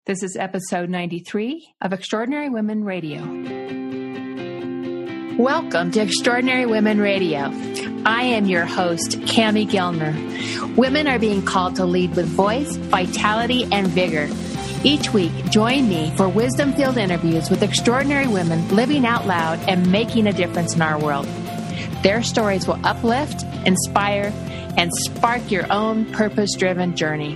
This is episode 93 of Extraordinary Women Radio. Welcome to Extraordinary Women Radio. I am your host, Cami Gellner. Women are being called to lead with voice, vitality, and vigor. Each week, join me for wisdom-filled interviews with extraordinary women living out loud and making a difference in our world. Their stories will uplift, inspire, and spark your own purpose-driven journey.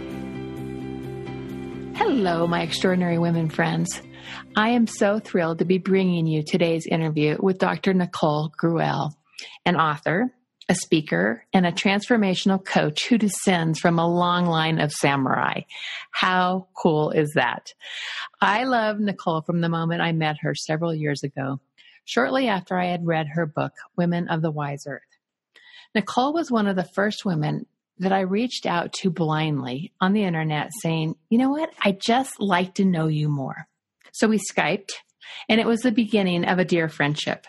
Hello, my extraordinary women friends. I am so thrilled to be bringing you today's interview with Dr. Nicole Gruelle, an author, a speaker, and a transformational coach who descends from a long line of samurai. How cool is that? I love Nicole from the moment I met her several years ago, shortly after I had read her book, Women of the Wise Earth. Nicole was one of the first women that I reached out to blindly on the internet saying, you know what, I'd just like to know you more. So we Skyped, and it was the beginning of a dear friendship.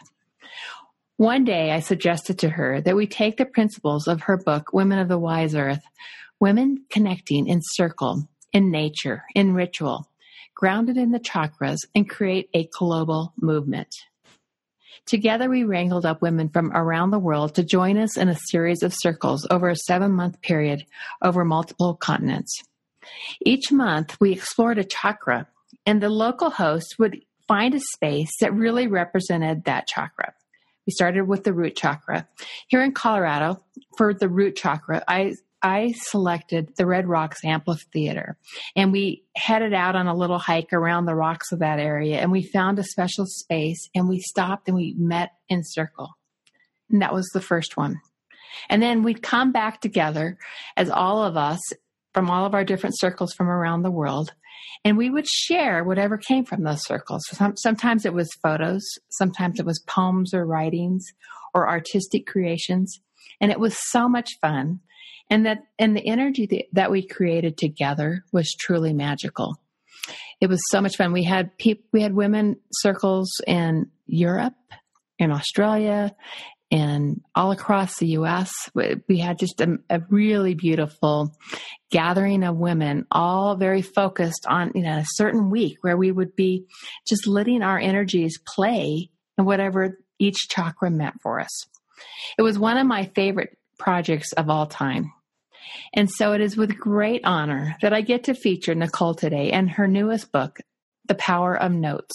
One day I suggested to her that we take the principles of her book, Women of the Wise Earth, women connecting in circle, in nature, in ritual, grounded in the chakras, and create a global movement. Together, we wrangled up women from around the world to join us in a series of circles over a 7-month period over multiple continents. Each month, we explored a chakra, and the local host would find a space that really represented that chakra. We started with the root chakra. Here in Colorado, for the root chakra, I selected the Red Rocks Amphitheater, and we headed out on a little hike around the rocks of that area, and we found a special space, and we stopped and we met in circle. And that was the first one. And then we'd come back together as all of us from all of our different circles from around the world, and we would share whatever came from those circles. Sometimes it was photos, sometimes it was poems or writings or artistic creations, and it was so much fun. And the energy that we created together was truly magical. It was so much fun. We had women circles in Europe, in Australia, and all across the U.S. We had just a really beautiful gathering of women, all very focused on a certain week where we would be just letting our energies play in whatever each chakra meant for us. It was one of my favorite projects of all time. And so it is with great honor that I get to feature Nicole today and her newest book, The Power of Notes,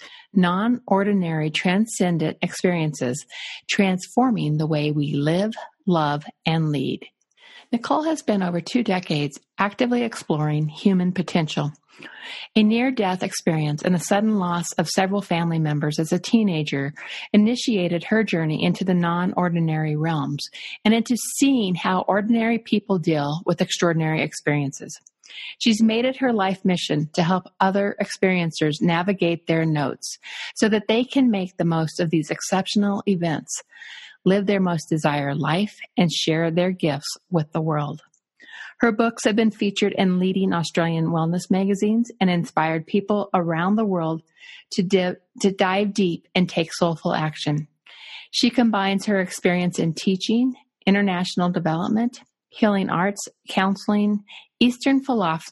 Non-Ordinary Transcendent Experiences, Transforming the Way We Live, Love, and Lead. Nicole has been over 2 decades actively exploring human potential. A near-death experience and a sudden loss of several family members as a teenager initiated her journey into the non-ordinary realms and into seeing how ordinary people deal with extraordinary experiences. She's made it her life mission to help other experiencers navigate their notes so that they can make the most of these exceptional events, live their most desired life, and share their gifts with the world. Her books have been featured in leading Australian wellness magazines and inspired people around the world to dive deep and take soulful action. She combines her experience in teaching, international development, healing arts, counseling, Eastern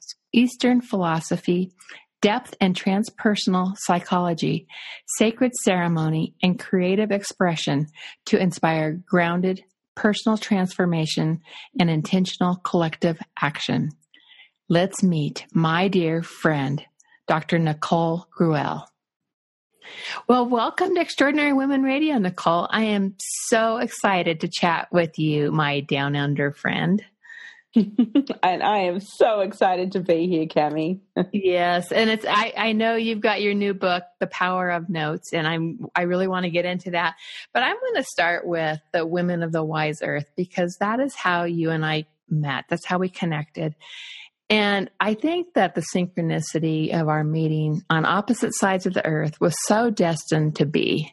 philosophy, depth and transpersonal psychology, sacred ceremony, and creative expression to inspire grounded, personal transformation, and intentional collective action. Let's meet my dear friend, Dr. Nicole Gruelle. Well, welcome to Extraordinary Women Radio, Nicole. I am so excited to chat with you, my down under friend. And I am so excited to be here, Cami. Yes, and I know you've got your new book, The Power of Notes, and I really want to get into that. But I'm going to start with the Women of the Wise Earth because that is how you and I met. That's how we connected. And I think that the synchronicity of our meeting on opposite sides of the earth was so destined to be.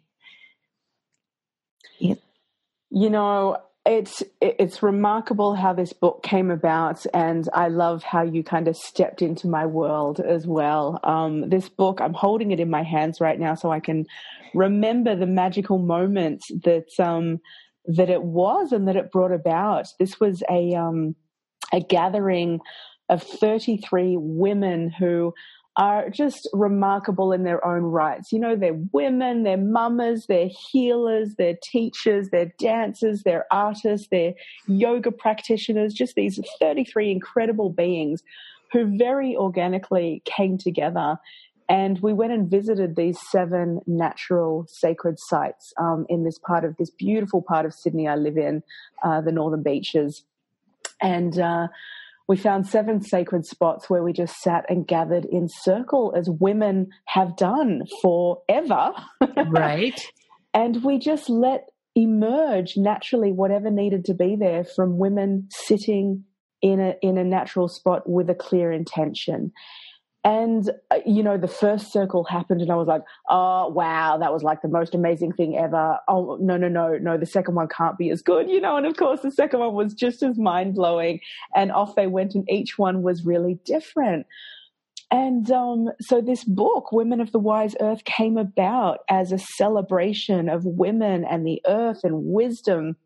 You know, it's remarkable how this book came about, and I love how you kind of stepped into my world as well. This book, I'm holding it in my hands right now so I can remember the magical moment that it was and that it brought about. This was a gathering of 33 women who are just remarkable in their own rights. You know, they're women, they're mamas, they're healers, they're teachers, they're dancers, they're artists, they're yoga practitioners, just these 33 incredible beings who very organically came together. And we went and visited these 7 natural sacred sites in this beautiful part of Sydney I live in, the Northern Beaches. And we found 7 sacred spots where we just sat and gathered in circle as women have done forever. Right. And we just let emerge naturally whatever needed to be there from women sitting in a natural spot with a clear intention. And, you know, the first circle happened and I was like, oh, wow, that was like the most amazing thing ever. Oh, no, the second one can't be as good, you know. And, of course, the second one was just as mind-blowing. And off they went and each one was really different. And so this book, Women of the Wise Earth, came about as a celebration of women and the earth and wisdom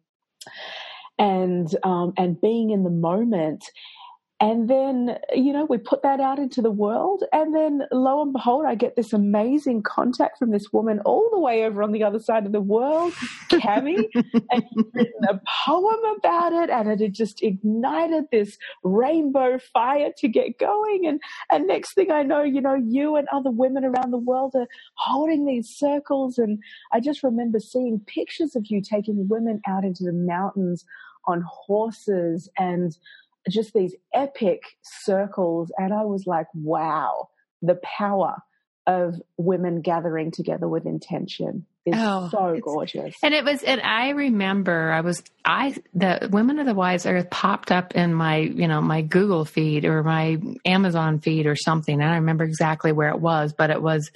and being in the moment. And then, you know, we put that out into the world. And then lo and behold, I get this amazing contact from this woman all the way over on the other side of the world, Cami, and she's written a poem about it. And it had just ignited this rainbow fire to get going. And next thing I know, you know, you and other women around the world are holding these circles. And I just remember seeing pictures of you taking women out into the mountains on horses and just these epic circles. And I was like, wow, the power of women gathering together with intention is so gorgeous. And I remember the Women of the Wise Earth popped up in my Google feed or my Amazon feed or something. I don't remember exactly where it was, but it was,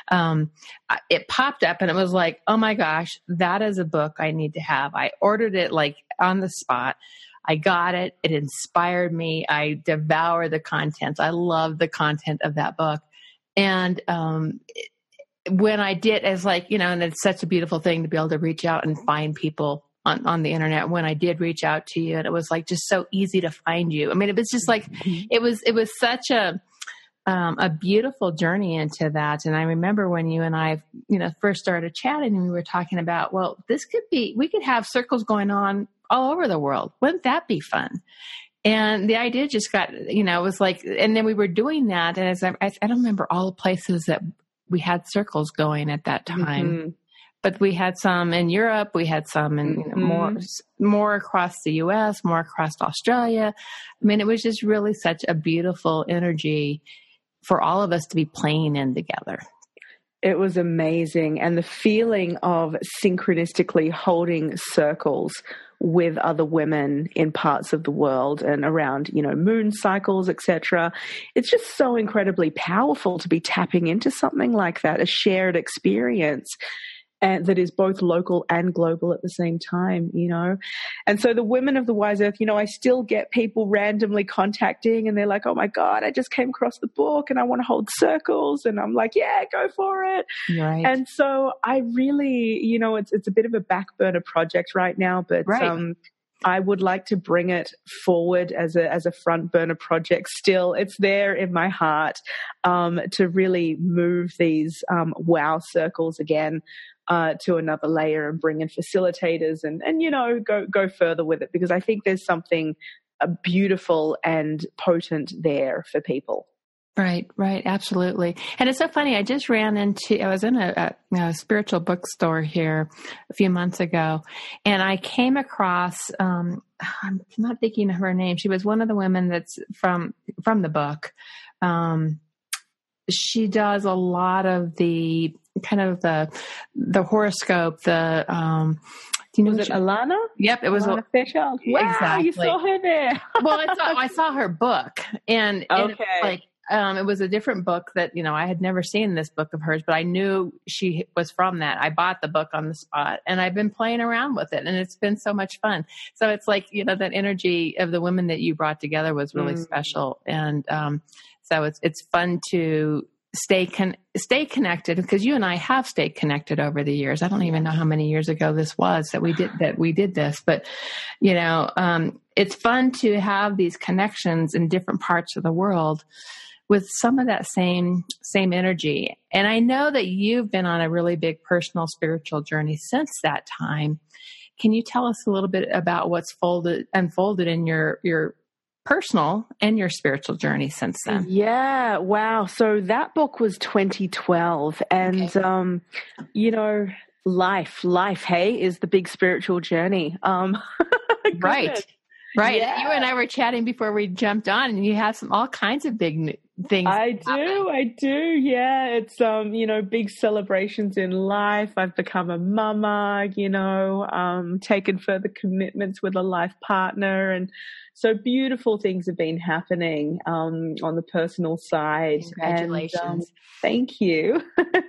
it popped up and it was like, oh my gosh, that is a book I need to have. I ordered it like on the spot. I got it. It inspired me. I devoured the contents. I love the content of that book. And when I did, it's like, you know, and it's such a beautiful thing to be able to reach out and find people on the internet. When I did reach out to you, and it was like just so easy to find you. I mean, it was just like, it was such a beautiful journey into that. And I remember when you and I, you know, first started chatting and we were talking about, well, we could have circles going on all over the world. Wouldn't that be fun? And the idea just got, you know, it was like, and then we were doing that. And as I don't remember all the places that we had circles going at that time, but we had some in Europe, we had some in you know, more across the US, more across Australia. I mean, it was just really such a beautiful energy for all of us to be playing in together. It was amazing. And the feeling of synchronistically holding circles with other women in parts of the world and around, you know, moon cycles, etc. It's just so incredibly powerful to be tapping into something like that, a shared experience. And that is both local and global at the same time, you know. And so the Women of the Wise Earth, you know, I still get people randomly contacting and they're like, oh my God, I just came across the book and I want to hold circles. And I'm like, yeah, go for it. Right. And so I really, you know, it's a bit of a back burner project right now, but I would like to bring it forward as a front burner project still. It's there in my heart to really move these wow circles again to another layer and bring in facilitators and you know, go further with it, because I think there's something beautiful and potent there for people. Right. Absolutely. And it's so funny. I was in a spiritual bookstore here a few months ago, and I came across, I'm not thinking of her name. She was one of the women that's from the book. She does a lot of the kind of the horoscope, do you know? Was it Alana? Yep, it was Alana Fairchild. Wow, exactly. You saw her there. Well, I saw her book, and it was like it was a different book that, you know, I had never seen this book of hers, but I knew she was from that. I bought the book on the spot, and I've been playing around with it, and it's been so much fun. So it's like, you know, that energy of the women that you brought together was really special, and so it's fun to stay connected, because you and I have stayed connected over the years. I don't even know how many years ago this was that we did this, but you know, it's fun to have these connections in different parts of the world with some of that same energy. And I know that you've been on a really big personal spiritual journey since that time. Can you tell us a little bit about what's unfolded in your personal and your spiritual journey since then? Yeah, wow. So that book was 2012, and Okay. Life, hey, is the big spiritual journey. Right. Right. Yeah. You and I were chatting before we jumped on, and you have all kinds of big things. I do. Yeah. It's, big celebrations in life. I've become a mama, taken further commitments with a life partner. And so beautiful things have been happening, on the personal side. Congratulations. And, thank you.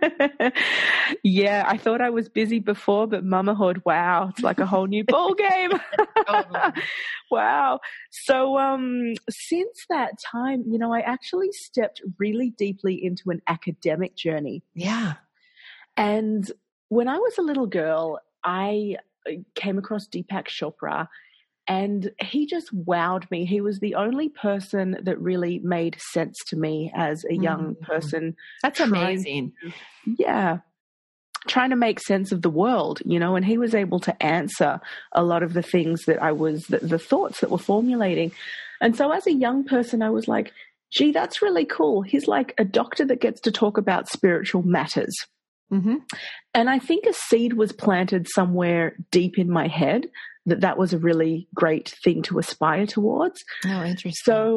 Yeah. I thought I was busy before, but mamahood, wow. It's like a whole new ball game. Totally. Wow. So, since that time, I actually stepped really deeply into an academic journey. Yeah. And when I was a little girl, I came across Deepak Chopra, and he just wowed me. He was the only person that really made sense to me as a young person. That's amazing. Trying to make sense of the world, and he was able to answer a lot of the things that the thoughts that were formulating. And so as a young person, I was like, gee, that's really cool. He's like a doctor that gets to talk about spiritual matters. Mm-hmm. And I think a seed was planted somewhere deep in my head that was a really great thing to aspire towards. Oh, interesting.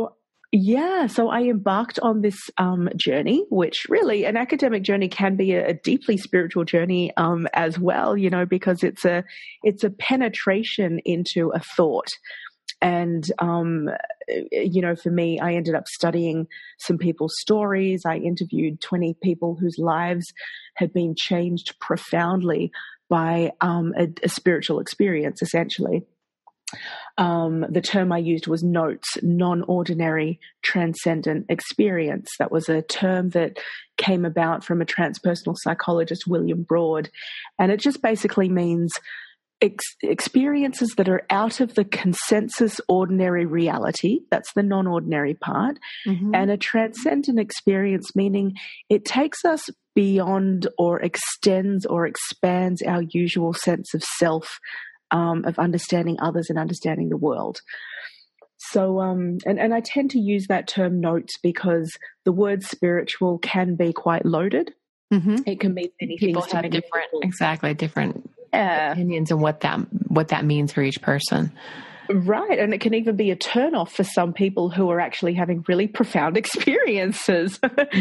So I embarked on this journey, which really an academic journey can be a deeply spiritual journey as well, because it's a penetration into a thought. And, for me, I ended up studying some people's stories. I interviewed 20 people whose lives had been changed profoundly by a spiritual experience, essentially. The term I used was NOTES, non-ordinary transcendent experience. That was a term that came about from a transpersonal psychologist, William Broad. And it just basically means experiences that are out of the consensus ordinary reality. That's the non-ordinary part. Mm-hmm. And a transcendent experience, meaning it takes us beyond or extends or expands our usual sense of self, of understanding others and understanding the world. So, and I tend to use that term NOTES because the word spiritual can be quite loaded. Mm-hmm. It can mean many people things. Have different opinions on what that means for each person. Right. And it can even be a turnoff for some people who are actually having really profound experiences.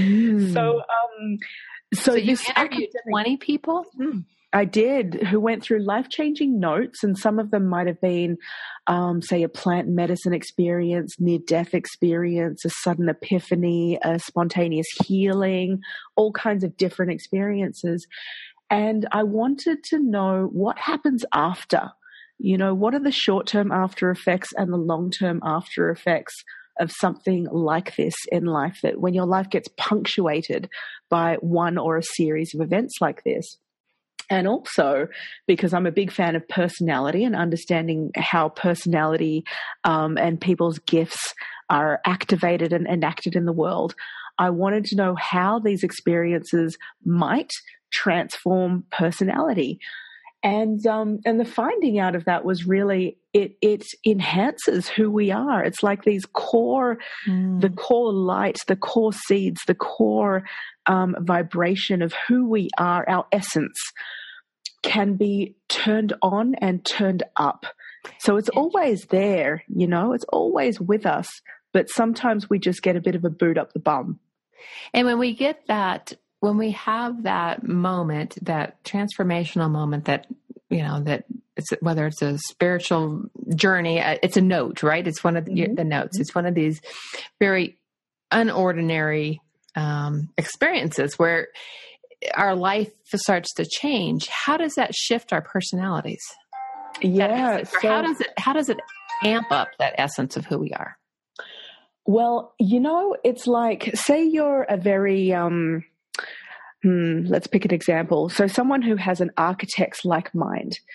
So you interviewed 20 people? I did, who went through life-changing notes, and some of them might have been, say, a plant medicine experience, near-death experience, a sudden epiphany, a spontaneous healing, all kinds of different experiences. And I wanted to know what happens after. What are the short-term after effects and the long-term after effects of something like this in life, that when your life gets punctuated by one or a series of events like this. And also because I'm a big fan of personality and understanding how personality and people's gifts are activated and enacted in the world, I wanted to know how these experiences might transform personality. And the finding out of that was really it enhances who we are. It's like these the core light, the core seeds, the core vibration of who we are, our essence, can be turned on and turned up. So it's always there, it's always with us, but sometimes we just get a bit of a boot up the bum. And when we get that, when we have that moment, that transformational moment that, that it's, whether it's a spiritual journey, it's a note, right? It's one of the notes. It's one of these very unordinary experiences where our life starts to change. How does that shift our personalities? Yeah. How does it amp up that essence of who we are? Well, it's like, say you're a very, let's pick an example. So someone who has an architect's like mind.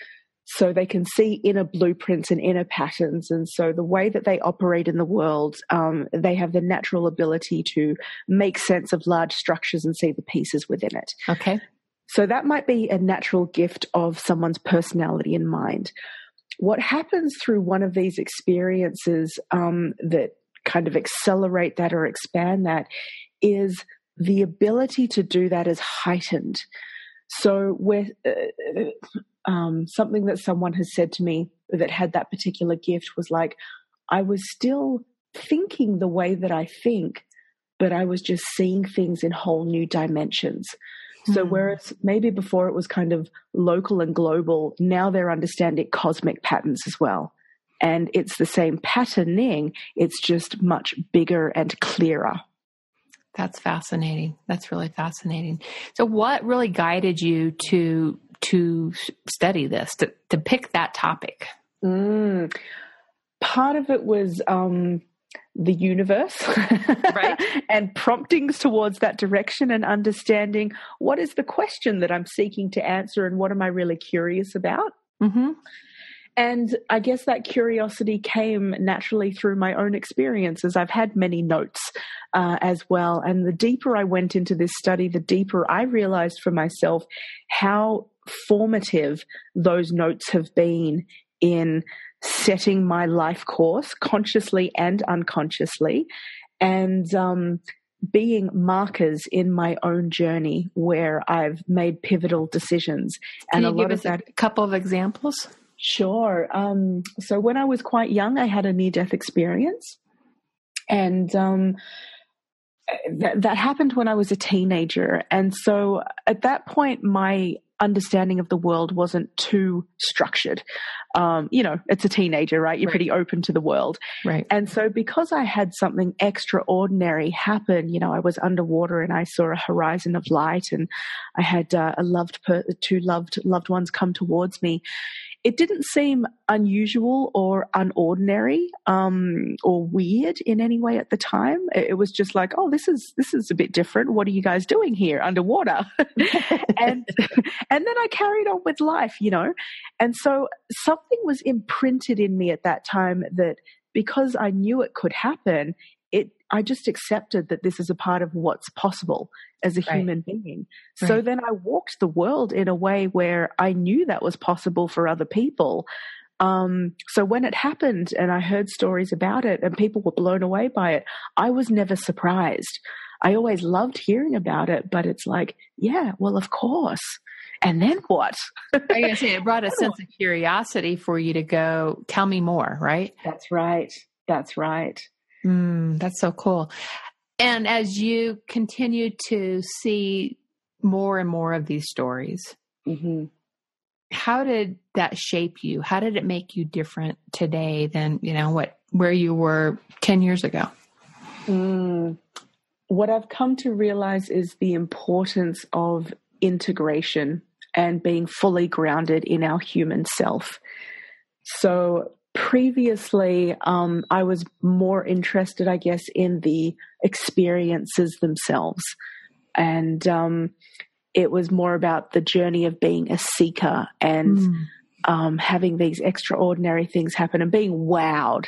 So they can see inner blueprints and inner patterns. And so the way that they operate in the world, they have the natural ability to make sense of large structures and see the pieces within it. Okay. So that might be a natural gift of someone's personality and mind. What happens through one of these experiences that kind of accelerate that or expand that is the ability to do that is heightened. So something that someone has said to me that had that particular gift was like, I was still thinking the way that I think, but I was just seeing things in whole new dimensions. So whereas maybe before it was kind of local and global, now they're understanding cosmic patterns as well. And it's the same patterning, it's just much bigger and clearer. That's fascinating. That's really fascinating. So what really guided you to study this, to pick that topic? Part of it was the universe, right? And promptings towards that direction and understanding what is the question that I'm seeking to answer and what am I really curious about? Mm-hmm. And I guess that curiosity came naturally through my own experiences. I've had many notes as well. And the deeper I went into this study, the deeper I realized for myself how formative those notes have been in setting my life course consciously and unconsciously, and being markers in my own journey where I've made pivotal decisions. Can and you give us a couple of examples? Sure. So when I was quite young, I had a near-death experience, and that happened when I was a teenager. And so at that point, my understanding of the world wasn't too structured. It's a teenager, right? You're pretty open to the world. Right. And so because I had something extraordinary happen, I was underwater and I saw a horizon of light, and I had two loved ones come towards me. It didn't seem unusual or unordinary or weird in any way at the time. It was just like, oh, this is a bit different. What are you guys doing here underwater? and then I carried on with life, And so something was imprinted in me at that time that because I knew it could happen, I just accepted that this is a part of what's possible as a human being. So then I walked the world in a way where I knew that was possible for other people. So when it happened and I heard stories about it and people were blown away by it, I was never surprised. I always loved hearing about it, but it's like, yeah, well, of course. And then what? I was going to say, it brought a sense of curiosity for you to go, tell me more, right? That's right. That's right. That's so cool. And as you continue to see more and more of these stories, how did that shape you? How did it make you different today than, where you were 10 years ago? What I've come to realize is the importance of integration and being fully grounded in our human self. So previously, I was more interested, I guess, in the experiences themselves. And it was more about the journey of being a seeker and having these extraordinary things happen and being wowed.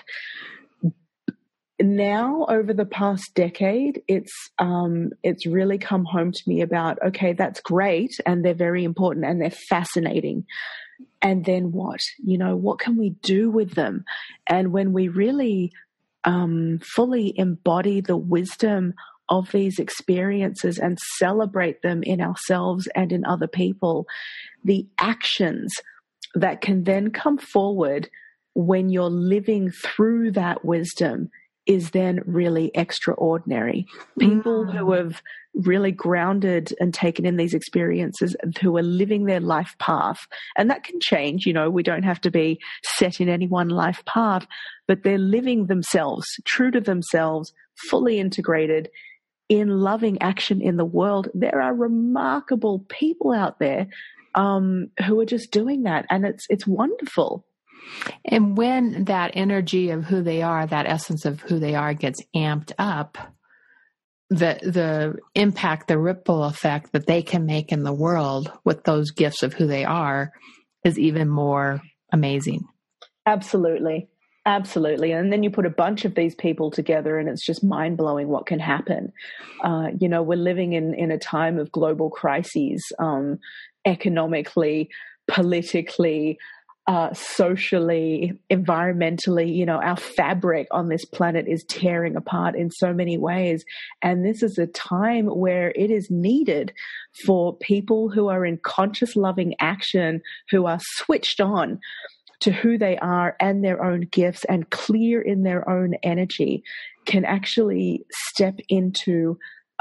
Now, over the past decade, it's really come home to me about, okay, that's great, and they're very important, and they're fascinating. And then what? What can we do with them? And when we really fully embody the wisdom of these experiences and celebrate them in ourselves and in other people, the actions that can then come forward when you're living through that wisdom is then really extraordinary. People who have really grounded and taken in these experiences, who are living their life path, and that can change, we don't have to be set in any one life path, but they're living themselves, true to themselves, fully integrated in loving action in the world. There are remarkable people out there who are just doing that, and it's wonderful. And when that energy of who they are, that essence of who they are gets amped up, the impact, the ripple effect that they can make in the world with those gifts of who they are is even more amazing. Absolutely. Absolutely. And then you put a bunch of these people together and it's just mind blowing what can happen. We're living in a time of global crises, economically, politically, socially, environmentally. Our fabric on this planet is tearing apart in so many ways. And this is a time where it is needed for people who are in conscious, loving action, who are switched on to who they are and their own gifts and clear in their own energy, can actually step into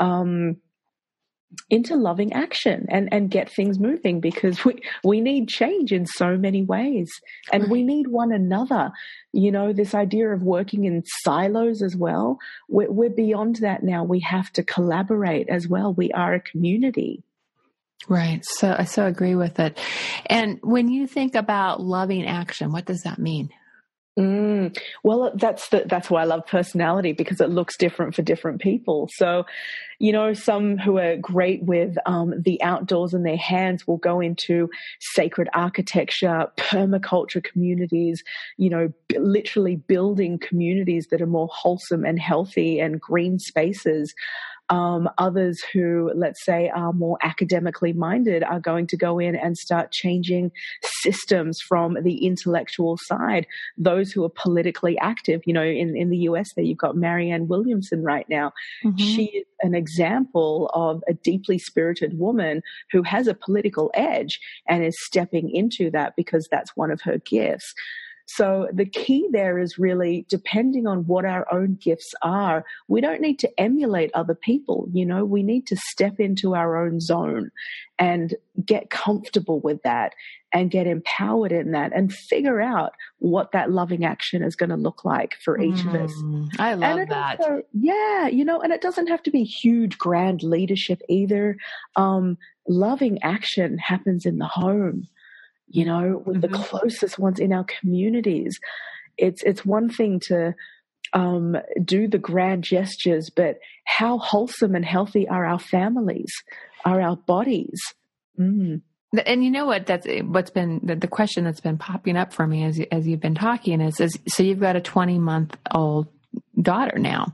loving action and get things moving, because we need change in so many ways, and we need one another. This idea of working in silos as well, we're beyond that now. We have to collaborate as well. We are a community. Right. So I so agree with it. And when you think about loving action, what does that mean? Well, that's why I love personality, because it looks different for different people. So, some who are great with the outdoors and their hands will go into sacred architecture, permaculture communities, literally building communities that are more wholesome and healthy and green spaces. Others who, let's say, are more academically minded are going to go in and start changing systems from the intellectual side. Those who are politically active, in the US there, you've got Marianne Williamson right now. Mm-hmm. She is an example of a deeply spirited woman who has a political edge and is stepping into that because that's one of her gifts. So the key there is really, depending on what our own gifts are, we don't need to emulate other people. We need to step into our own zone and get comfortable with that and get empowered in that and figure out what that loving action is going to look like for each of us. I love that. Also, and it doesn't have to be huge, grand leadership either. Loving action happens in the home. With the closest ones in our communities. It's one thing to do the grand gestures, but how wholesome and healthy are our families, are our bodies? And you know what? What's been the question that's been popping up for me as you've been talking is so you've got a 20-month-old daughter now.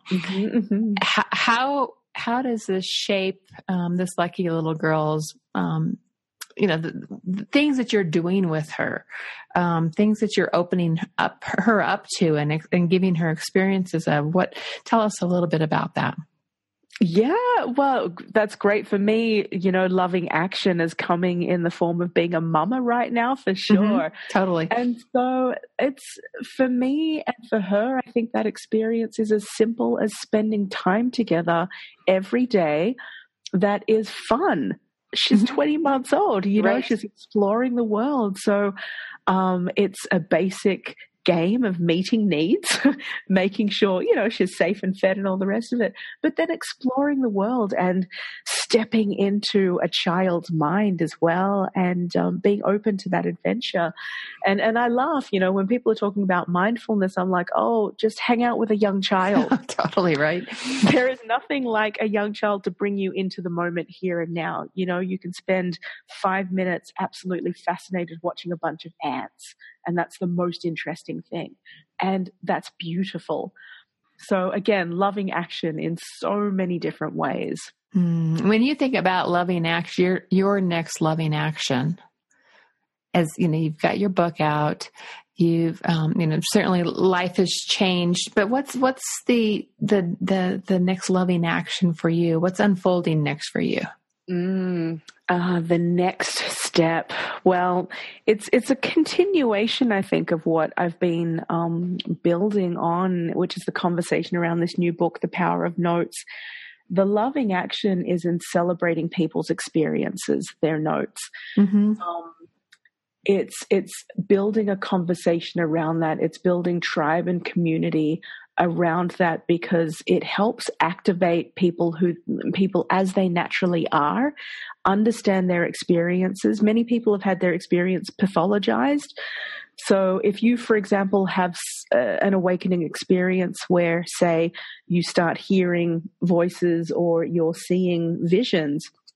How does this shape this lucky little girl's the things that you're doing with her, things that you're opening her up to and giving her experiences of? Tell us a little bit about that. Yeah, well, that's great for me. Loving action is coming in the form of being a mama right now, for sure. Mm-hmm, totally. And so it's, for me and for her, I think that experience is as simple as spending time together every day that is fun. She's 20 months old, right. She's exploring the world. So it's a basic game of meeting needs, making sure, she's safe and fed and all the rest of it, but then exploring the world and stepping into a child's mind as well, and being open to that adventure. And I laugh, when people are talking about mindfulness, I'm like, oh, just hang out with a young child. Totally right. There is nothing like a young child to bring you into the moment here and now. You can spend 5 minutes absolutely fascinated watching a bunch of ants, and that's the most interesting thing. And that's beautiful. So again, loving action in so many different ways. When you think about loving action, your next loving action, as you've got your book out, you've certainly life has changed, but what's the next loving action for you? What's unfolding next for you? The next step. Well, it's a continuation, I think, of what I've been building on, which is the conversation around this new book, The Power of Notes. The loving action is in celebrating people's experiences, their notes. Mm-hmm. It's building a conversation around that. It's building tribe and community around that, because it helps activate people as they naturally are, understand their experiences. Many people have had their experience pathologized. So if you, for example, have an awakening experience where, say, you start hearing voices or you're seeing visions,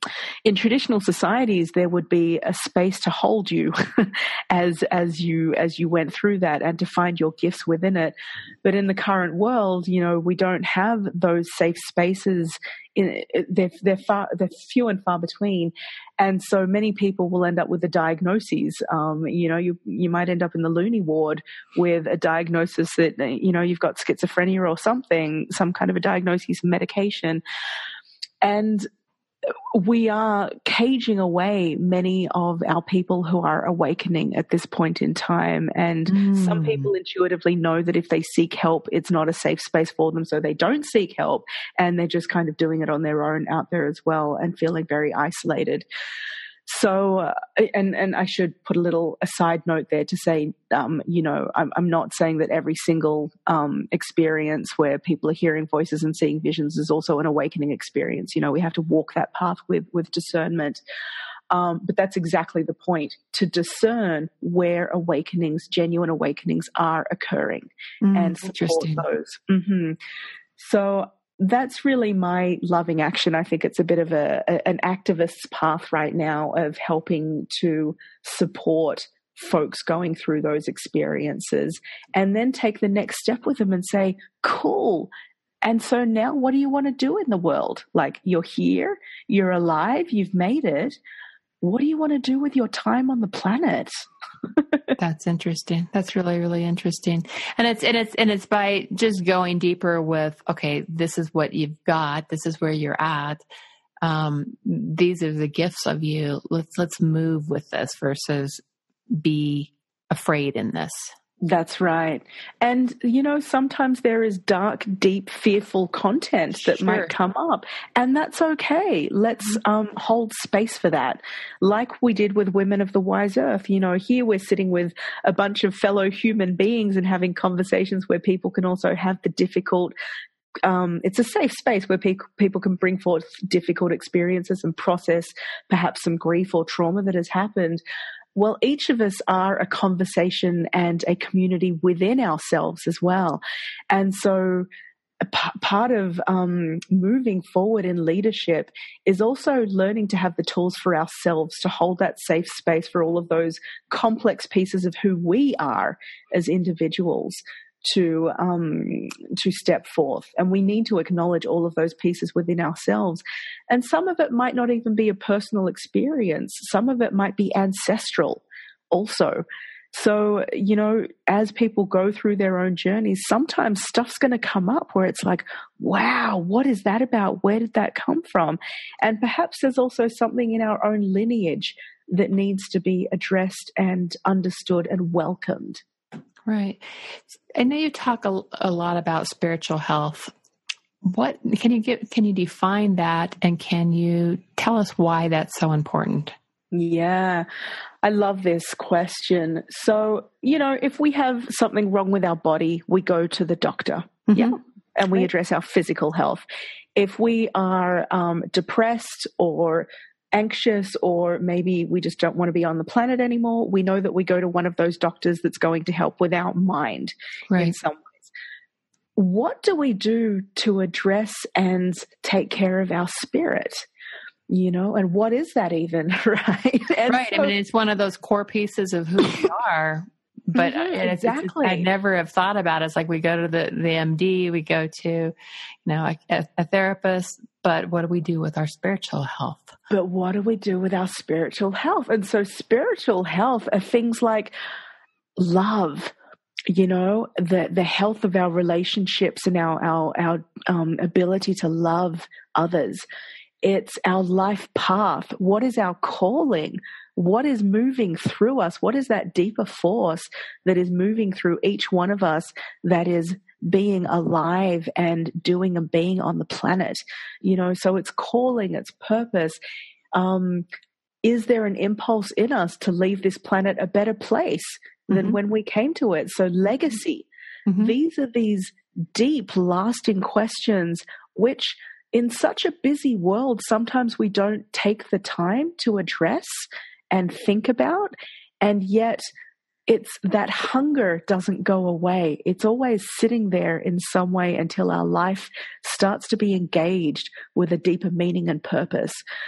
in traditional societies, there would be a space to hold you as you went through that, and to find your gifts within it. But in the current world, we don't have those safe spaces. They're few and far between, and so many people will end up with the diagnoses. You might end up in the loony ward with a diagnosis that you've got schizophrenia or something, some kind of a diagnosis, medication, and we are caging away many of our people who are awakening at this point in time. And some people intuitively know that if they seek help, it's not a safe space for them, so they don't seek help, and they're just kind of doing it on their own out there as well, and feeling very isolated. So, and I should put a little aside note there to say, I'm not saying that every single experience where people are hearing voices and seeing visions is also an awakening experience. We have to walk that path with discernment. But that's exactly the point, to discern where genuine awakenings are occurring, and support those. Mm-hmm. So that's really my loving action. I think it's a bit of an activist's path right now of helping to support folks going through those experiences, and then take the next step with them and say, cool. And so now what do you want to do in the world? Like, you're here, you're alive, you've made it. What do you want to do with your time on the planet? That's interesting. That's really, really interesting. And it's by just going deeper with, okay, this is what you've got. This is where you're at. These are the gifts of you. Let's move with this versus be afraid in this. That's right. And, sometimes there is dark, deep, fearful content that might come up, and that's okay. Let's hold space for that. Like we did with Women of the Wise Earth. Here we're sitting with a bunch of fellow human beings and having conversations where people can also have the difficult it's a safe space where people can bring forth difficult experiences and process perhaps some grief or trauma that has happened. Well, each of us are a conversation and a community within ourselves as well. And so part of moving forward in leadership is also learning to have the tools for ourselves to hold that safe space for all of those complex pieces of who we are as individuals to step forth. And we need to acknowledge all of those pieces within ourselves. And some of it might not even be a personal experience. Some of it might be ancestral also. So, as people go through their own journeys, sometimes stuff's going to come up where it's like, wow, what is that about? Where did that come from? And perhaps there's also something in our own lineage that needs to be addressed and understood and welcomed. Right. I know you talk a lot about spiritual health. What can you define that, and can you tell us why that's so important? Yeah, I love this question. So, if we have something wrong with our body, we go to the doctor. Mm-hmm. Yeah. And we address our physical health. If we are depressed or anxious, or maybe we just don't want to be on the planet anymore, we know that we go to one of those doctors that's going to help with our mind in some ways. What do we do to address and take care of our spirit? And what is that even, right? Right. So, it's one of those core pieces of who we are. But exactly. I never have thought about it. It's like we go to the MD, we go to, a therapist, but what do we do with our spiritual health? But what do we do with our spiritual health? And so spiritual health are things like love, the health of our relationships and our ability to love others. It's our life path. What is our calling? What is moving through us? What is that deeper force that is moving through each one of us that is being alive and doing and being on the planet? So it's calling, it's purpose. Is there an impulse in us to leave this planet a better place than when we came to it? So legacy. Mm-hmm. These are these deep, lasting questions which, in such a busy world, sometimes we don't take the time to address and think about, and yet it's that hunger doesn't go away. It's always sitting there in some way until our life starts to be engaged with a deeper meaning and purpose.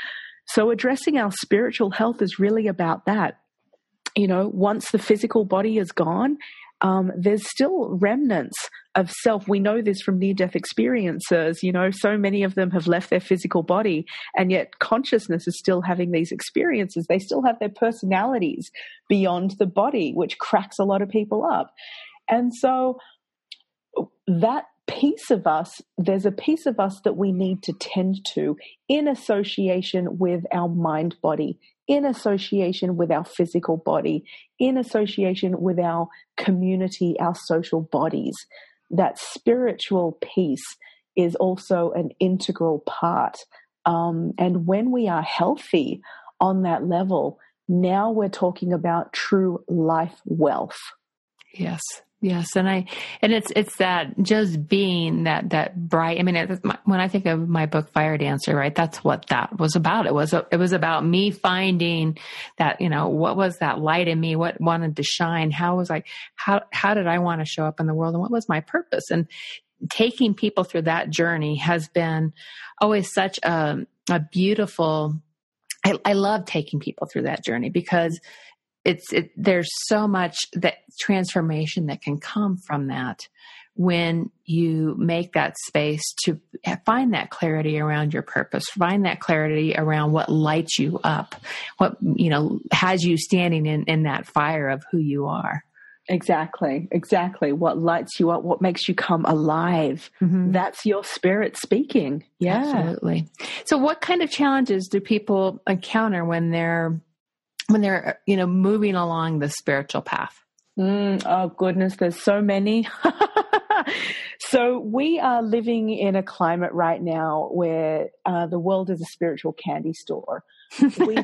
So addressing our spiritual health is really about that. Once the physical body is gone, there's still remnants of self. We know this from near-death experiences. So many of them have left their physical body, and yet consciousness is still having these experiences. They still have their personalities beyond the body, which cracks a lot of people up. And so that piece of us, there's a piece of us that we need to tend to in association with our mind body, in association with our physical body, in association with our community, our social bodies. That spiritual piece is also an integral part. And when we are healthy on that level, now we're talking about true life wealth. Yes. Yes. And it's that just being that bright, when I think of my book, Fire Dancer, right? That's what that was about. It was about me finding that, what was that light in me? What wanted to shine? How did I want to show up in the world? And what was my purpose? And taking people through that journey has been always such a beautiful, I love taking people through that journey because there's so much that transformation that can come from that when you make that space to find that clarity around your purpose, find that clarity around what lights you up, what, has you standing in that fire of who you are. Exactly. What lights you up, what makes you come alive. Mm-hmm. That's your spirit speaking. Yeah. Absolutely. So what kind of challenges do people encounter when they're moving along the spiritual path? Oh goodness, there's so many. So we are living in a climate right now where the world is a spiritual candy store. We've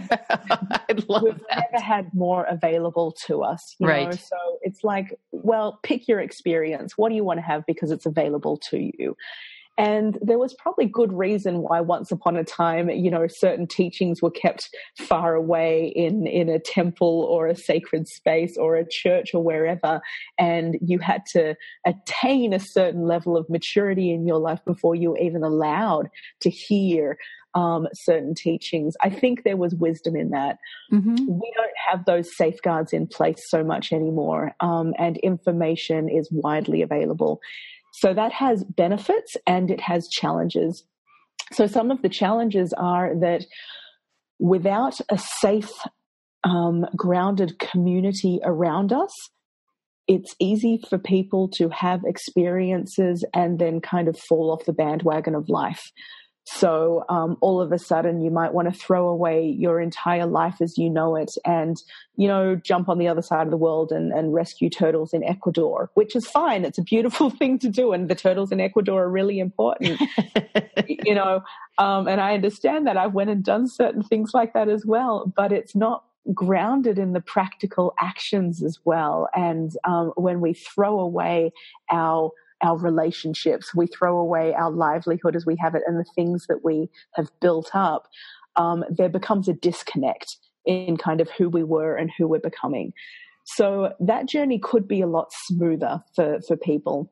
never had more available to us. Right. So it's like, well, pick your experience. What do you want to have because it's available to you? And there was probably good reason why once upon a time, certain teachings were kept far away in a temple or a sacred space or a church or wherever. And you had to attain a certain level of maturity in your life before you were even allowed to hear certain teachings. I think there was wisdom in that. Mm-hmm. We don't have those safeguards in place so much anymore, and information is widely available. So that has benefits and it has challenges. So some of the challenges are that without a safe, grounded community around us, it's easy for people to have experiences and then kind of fall off the bandwagon of life. So all of a sudden you might want to throw away your entire life as you know it and, jump on the other side of the world and rescue turtles in Ecuador, which is fine. It's a beautiful thing to do. And the turtles in Ecuador are really important, and I understand that. I've went and done certain things like that as well, but it's not grounded in the practical actions as well. And when we throw away our relationships, we throw away our livelihood as we have it and the things that we have built up, there becomes a disconnect in kind of who we were and who we're becoming. So that journey could be a lot smoother for people.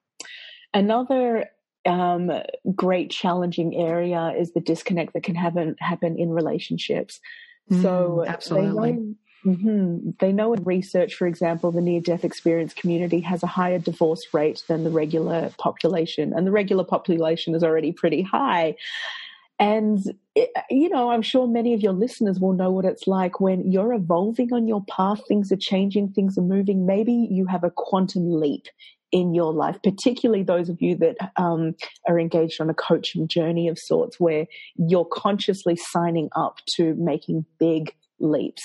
Another great challenging area is the disconnect that can happen in relationships. So absolutely. They know in research, for example, the near-death experience community has a higher divorce rate than the regular population, and the regular population is already pretty high. And, I'm sure many of your listeners will know what it's like when you're evolving on your path, things are changing, things are moving. Maybe you have a quantum leap in your life, particularly those of you that are engaged on a coaching journey of sorts where you're consciously signing up to making big leaps.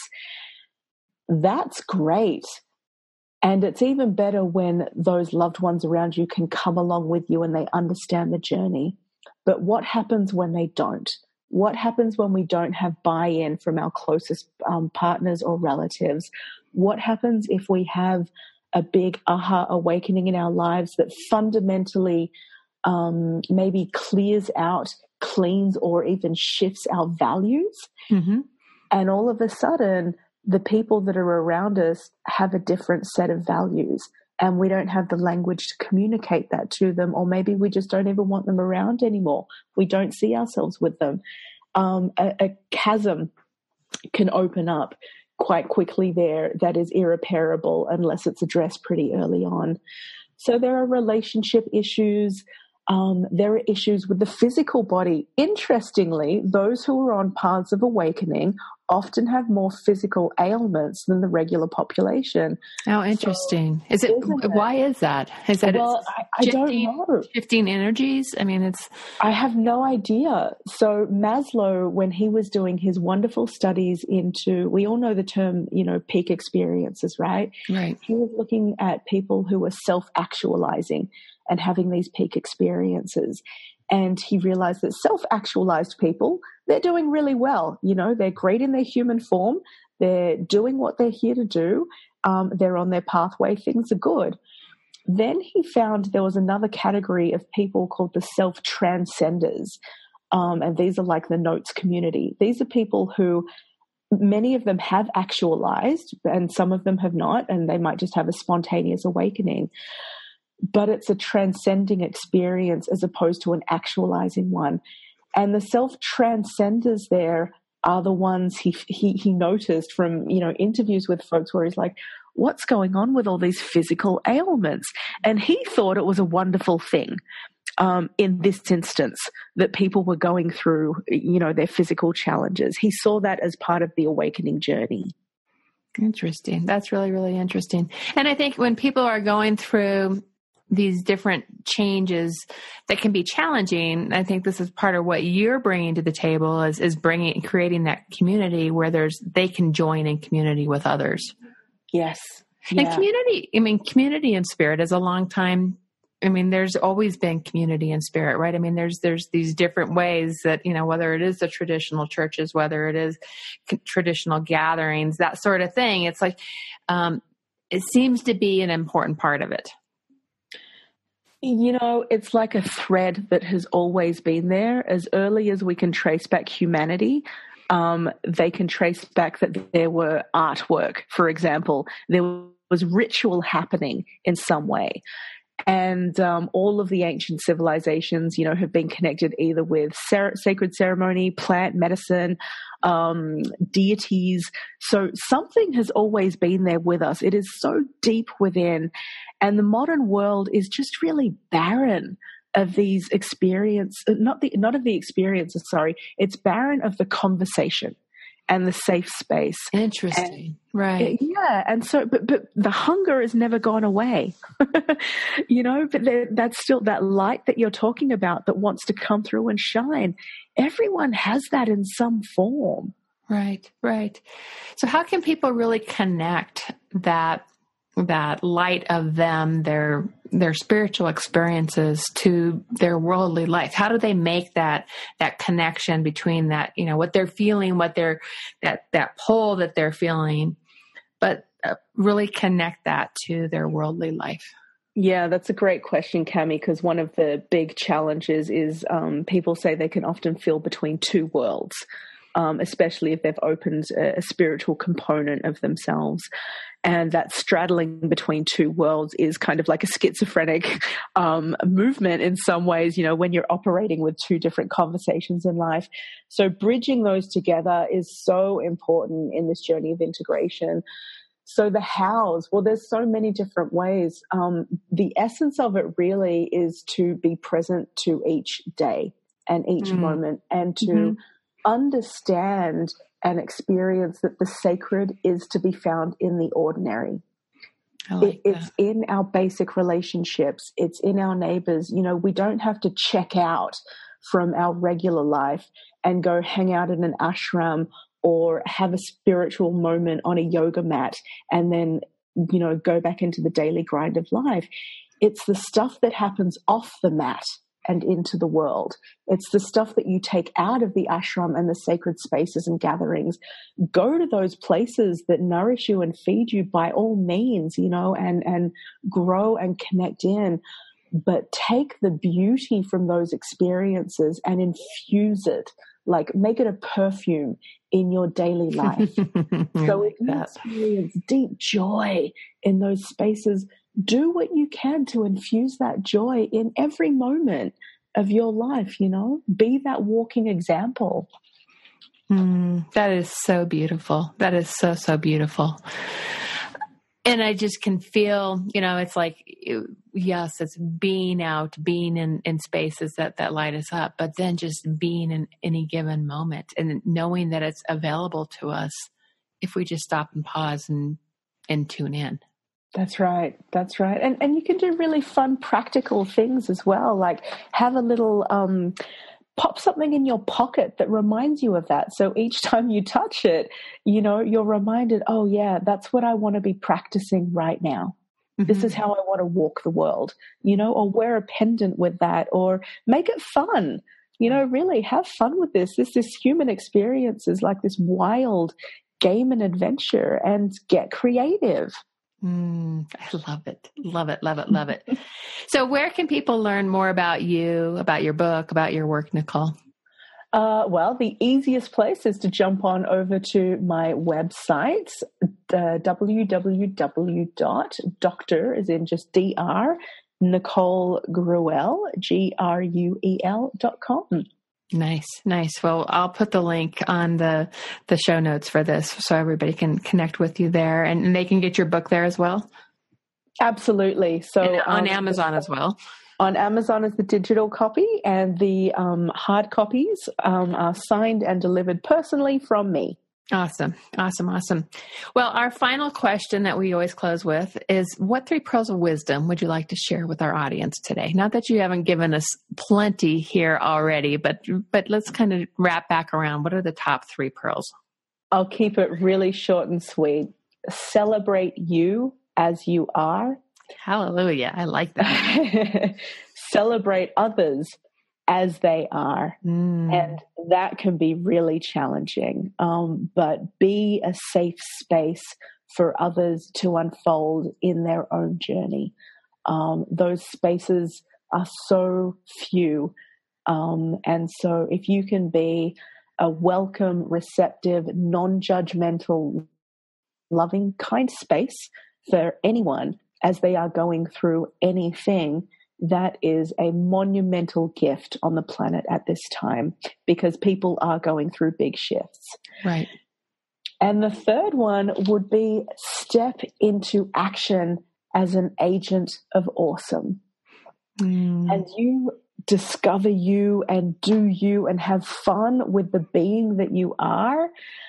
That's great. And it's even better when those loved ones around you can come along with you and they understand the journey. But what happens when they don't? What happens when we don't have buy-in from our closest partners or relatives? What happens if we have a big aha awakening in our lives that fundamentally maybe clears out, cleans, or even shifts our values? Mm-hmm. And all of a sudden, the people that are around us have a different set of values and we don't have the language to communicate that to them, or maybe we just don't even want them around anymore. We don't see ourselves with them. a chasm can open up quite quickly there that is irreparable unless it's addressed pretty early on. So there are relationship issues. There are issues with the physical body. Interestingly, those who are on paths of awakening often have more physical ailments than the regular population. Oh, interesting. So, why is that? Is that I don't know. Shifting energies? I mean, I have no idea. So Maslow, when he was doing his wonderful studies into, we all know the term, peak experiences, right? Right. He was looking at people who were self-actualizing and having these peak experiences. And he realized that self-actualized people, they're doing really well. They're great in their human form. They're doing what they're here to do. They're on their pathway. Things are good. Then he found there was another category of people called the self-transcenders. And these are like the Notes community. These are people who, many of them have actualized and some of them have not, and they might just have a spontaneous awakening. But it's a transcending experience as opposed to an actualizing one. And the self-transcenders there are the ones he noticed from, interviews with folks where he's like, what's going on with all these physical ailments? And he thought it was a wonderful thing in this instance that people were going through, their physical challenges. He saw that as part of the awakening journey. Interesting. That's really, really interesting. And I think when people are going through these different changes that can be challenging, I think this is part of what you're bringing to the table is creating that community where they can join in community with others. Yes. Yeah. And community and spirit is a long time. There's always been community and spirit, right? There's these different ways that, whether it is the traditional churches, whether it is traditional gatherings, that sort of thing. It's like, it seems to be an important part of it. It's like a thread that has always been there. As early as we can trace back humanity, they can trace back that there were artwork, for example. There was ritual happening in some way. And all of the ancient civilizations, have been connected either with sacred ceremony, plant medicine, deities. So something has always been there with us. It is so deep within. And the modern world is just really barren of these experiences, not of the experiences, sorry. It's barren of the conversation and the safe space. Interesting. Right. Yeah. And so, but the hunger has never gone away, but that's still that light that you're talking about that wants to come through and shine. Everyone has that in some form. Right. Right. So how can people really connect that light of them, their spiritual experiences to their worldly life? How do they make that connection between that, what they're feeling, that pull that they're feeling, but really connect that to their worldly life? Yeah, that's a great question, Cami, because one of the big challenges is people say they can often feel between two worlds, especially if they've opened a spiritual component of themselves. And that straddling between two worlds is kind of like a schizophrenic movement in some ways, when you're operating with two different conversations in life. So bridging those together is so important in this journey of integration. So the hows, well, there's so many different ways. The essence of it really is to be present to each day and each moment and to understand and experience that the sacred is to be found in the ordinary. It's in our basic relationships. It's in our neighbors. We don't have to check out from our regular life and go hang out in an ashram or have a spiritual moment on a yoga mat and then, go back into the daily grind of life. It's the stuff that happens off the mat and into the world. It's the stuff that you take out of the ashram and the sacred spaces and gatherings. Go to those places that nourish you and feed you by all means, and grow and connect in. But take the beauty from those experiences and infuse it, like make it a perfume in your daily life. So if you experience deep joy in those spaces, do what you can to infuse that joy in every moment of your life, be that walking example. That is so beautiful. That is so, so beautiful. And I just can feel, it's like, yes, it's being out, being in spaces that light us up, but then just being in any given moment and knowing that it's available to us if we just stop and pause and tune in. That's right. That's right. And you can do really fun, practical things as well, like have a little pop something in your pocket that reminds you of that. So each time you touch it, you're reminded, oh yeah, that's what I want to be practicing right now. Mm-hmm. This is how I want to walk the world, or wear a pendant with that, or make it fun, really have fun with this. This human experience is like this wild game and adventure, and get creative. I love it. Love it. Love it. Love it. So where can people learn more about you, about your book, about your work, Nicole? Well, the easiest place is to jump on over to my website, www.dr, as in just Dr, Nicole Gruelle, Gruel.com. Nice. Well, I'll put the link on the show notes for this so everybody can connect with you there, and they can get your book there as well. Absolutely. So and on Amazon as well. On Amazon is the digital copy, and the hard copies are signed and delivered personally from me. Awesome. Well, our final question that we always close with is, what 3 pearls of wisdom would you like to share with our audience today? Not that you haven't given us plenty here already, but let's kind of wrap back around. What are the top 3 pearls? I'll keep it really short and sweet. Celebrate you as you are. Hallelujah. I like that. Celebrate others as they are. And that can be really challenging. But be a safe space for others to unfold in their own journey. Those spaces are so few. And so if you can be a welcome, receptive, non-judgmental, loving, kind space for anyone as they are going through anything, that is a monumental gift on the planet at this time, because people are going through big shifts. Right. And the third one would be step into action as an agent of awesome. And you discover you and do you and have fun with the being that you are.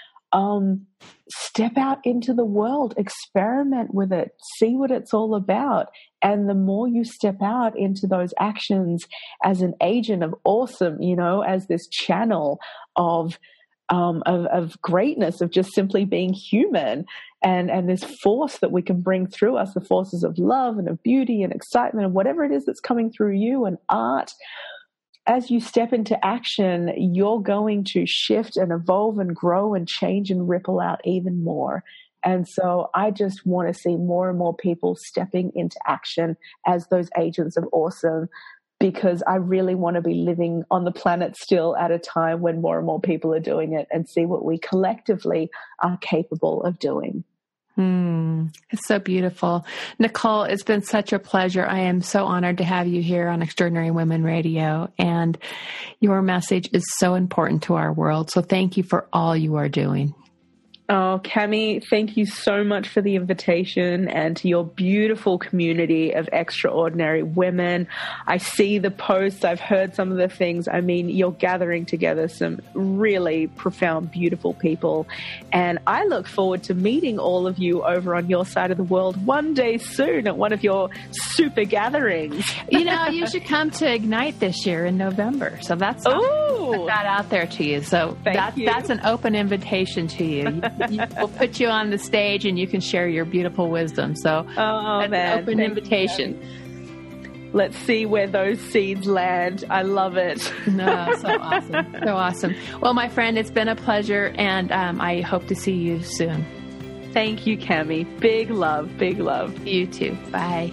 Step out into the world, experiment with it, see what it's all about. And the more you step out into those actions as an agent of awesome, as this channel of greatness, of just simply being human, and this force that we can bring through us, the forces of love and of beauty and excitement and whatever it is that's coming through you, and art. As you step into action, you're going to shift and evolve and grow and change and ripple out even more. And so I just want to see more and more people stepping into action as those agents of awesome, because I really want to be living on the planet still at a time when more and more people are doing it, and see what we collectively are capable of doing. It's so beautiful. Nicole, it's been such a pleasure. I am so honored to have you here on Extraordinary Women Radio, and your message is so important to our world. So thank you for all you are doing. Oh, Cami, thank you so much for the invitation, and to your beautiful community of extraordinary women. I see the posts. I've heard some of the things. I mean, you're gathering together some really profound, beautiful people. And I look forward to meeting all of you over on your side of the world one day soon at one of your super gatherings. You should come to Ignite this year in November. So that's put that out there to you. So that's an open invitation to you. We'll put you on the stage and you can share your beautiful wisdom. So that's an open invitation. Let's see where those seeds land. I love it. No, so awesome. So awesome. Well, my friend, it's been a pleasure, and I hope to see you soon. Thank you, Cami. Big love, big love. You too. Bye.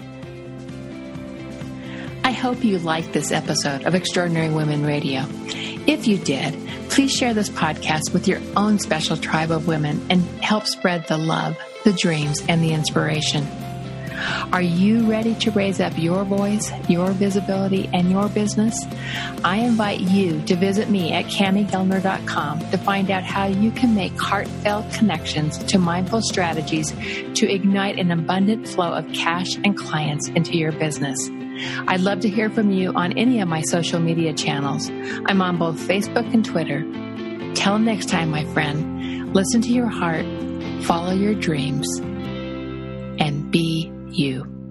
I hope you liked this episode of Extraordinary Women Radio. If you did, please share this podcast with your own special tribe of women and help spread the love, the dreams, and the inspiration. Are you ready to raise up your voice, your visibility, and your business? I invite you to visit me at CamiGellner.com to find out how you can make heartfelt connections to mindful strategies to ignite an abundant flow of cash and clients into your business. I'd love to hear from you on any of my social media channels. I'm on both Facebook and Twitter. Till next time, my friend, listen to your heart, follow your dreams, and be you.